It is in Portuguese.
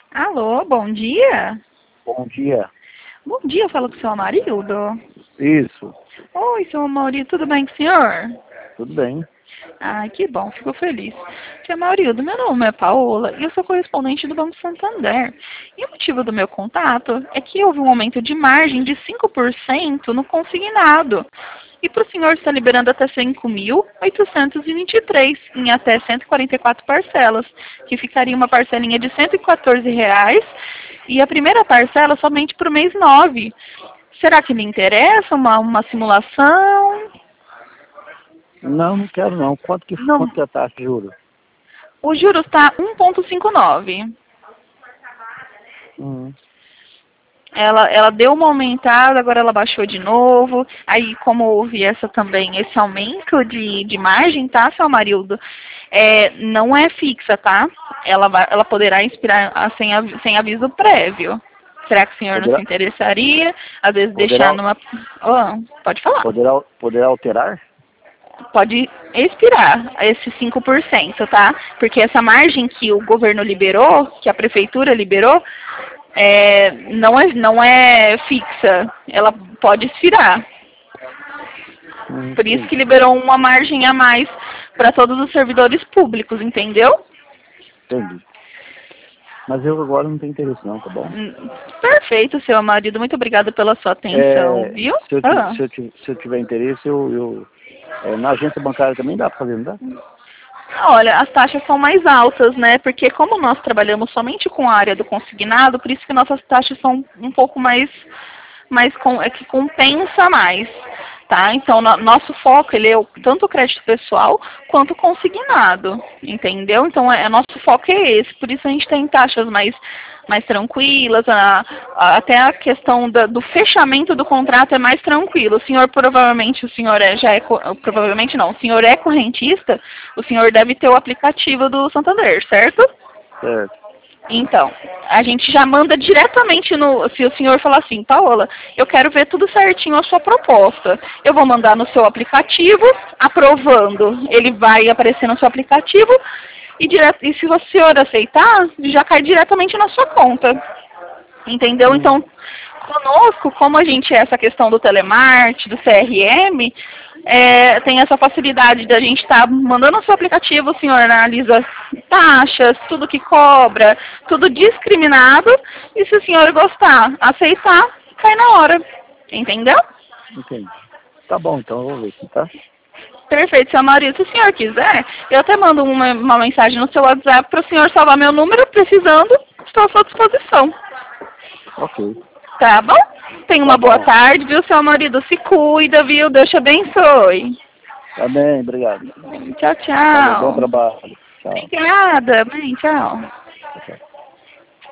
Alô, bom dia. Bom dia. Bom dia, eu falo com o seu Amarildo. Isso, Oi, seu Amarildo, tudo bem com o senhor? tudo bem. Ai, que bom, fico feliz. Seu Amarildo, meu nome é Paola e eu sou correspondente do Banco Santander. E o motivo do meu contato é que houve um aumento de margem de 5% no consignado. E para o senhor está liberando até 5.823 em até 144 parcelas, que ficaria uma parcelinha de R$ 114 e a primeira parcela somente para o mês 9. Será que lhe interessa uma simulação? Não, não quero não. Quanto que Não. é a taxa de juros? O juros está 1,59. Hum, Ela deu uma aumentada, agora ela baixou de novo. Aí, como houve esse aumento de margem, tá, seu Amarildo? Não é fixa, tá? Ela poderá expirar sem aviso prévio. Será que o senhor não se interessaria? Às vezes deixar numa... pode falar. poderá alterar? Pode expirar esse 5%, tá? Porque essa margem que o governo liberou, que a prefeitura liberou, não é fixa. Ela pode expirar. Por isso que liberou uma margem a mais para todos os servidores públicos, entendeu? Entendi. Mas eu agora não tenho interesse não, tá bom? Perfeito, seu marido. Muito obrigada pela sua atenção, viu? Se eu tiver interesse, na agência bancária também dá para fazer, não dá? Olha, as taxas são mais altas, né? Porque como nós trabalhamos somente com a área do consignado, por isso que nossas taxas são um pouco que compensa mais, tá? Então, nosso foco, ele é tanto o crédito pessoal quanto o consignado, entendeu? Então, nosso foco é esse, por isso a gente tem taxas mais tranquilas, até a questão do fechamento do contrato é mais tranquilo. O senhor provavelmente, provavelmente não, o senhor é correntista, o senhor deve ter o aplicativo do Santander, certo? Certo. Então, a gente já manda diretamente se o senhor falar assim, Paola, eu quero ver tudo certinho a sua proposta. Eu vou mandar no seu aplicativo, aprovando. Ele vai aparecer no seu aplicativo e se o senhor aceitar, já cai diretamente na sua conta. Entendeu? Então, conosco, como a gente é essa questão do telemarketing, do CRM, tem essa facilidade da gente estar mandando o seu aplicativo, o senhor analisa taxas, tudo que cobra, tudo discriminado, e se o senhor gostar, aceitar, cai na hora. Entendeu? Entendi. Tá bom, então eu vou ver aqui, tá? Perfeito, seu marido. Se o senhor quiser, eu até mando uma mensagem no seu WhatsApp para o senhor salvar meu número, precisando, estou à sua disposição. Ok. Tá bom? Tenha uma boa tarde, viu, seu marido? Se cuida, viu? Deus te abençoe. Tá bem, obrigado. Tchau, tchau. Bom trabalho. Tchau. Obrigada. Bem, tchau.